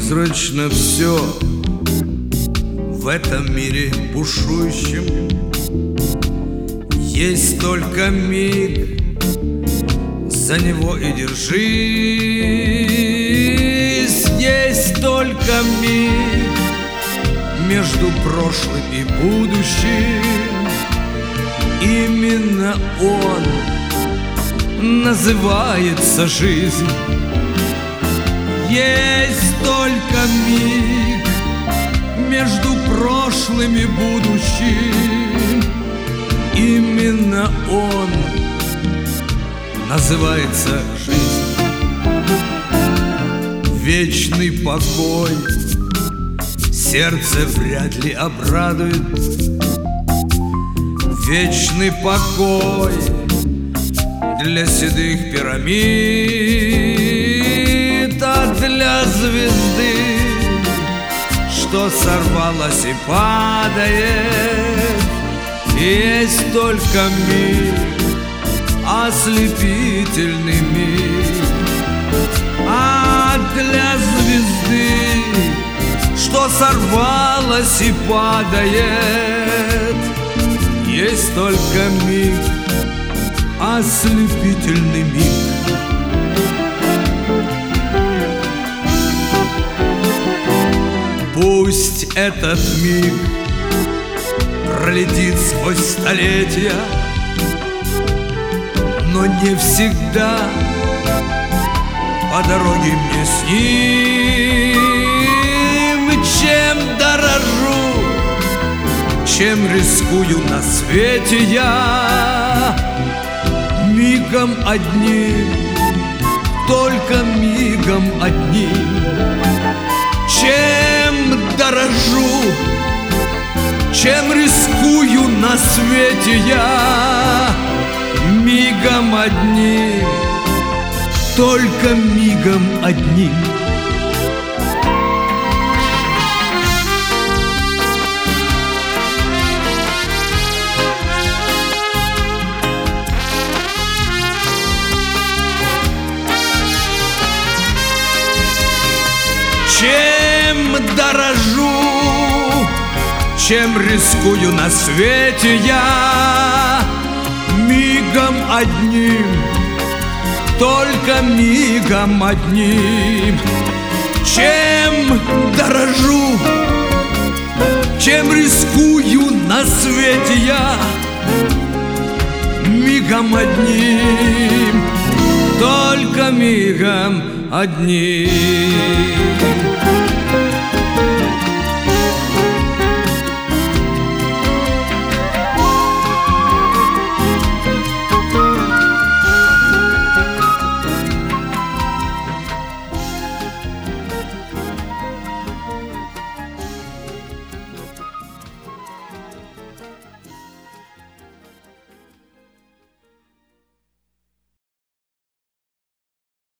Призрачно все в этом мире бушующем. Есть только миг, за него и держись. Есть только миг между прошлым и будущим. Именно он называется жизнь. Есть только миг между прошлым и будущим. Именно он называется жизнь. Вечный покой сердце вряд ли обрадует. Вечный покой для седых пирамид, а для звезды, что сорвалась и падает, есть только миг, ослепительный миг. А для звезды, что сорвалась и падает, есть только миг, ослепительный миг. Пусть этот миг пролетит сквозь столетия, но не всегда по дороге мне с ним. Чем дорожу, чем рискую на свете я, мигом одним, только мигом одним. Чем дорожу, чем рискую на свете я, мигом одним, только мигом одним. Чем дорожу, чем рискую на свете я, мигом одним, только мигом одним. Чем дорожу, чем рискую на свете я, мигом одним, только мигом одним.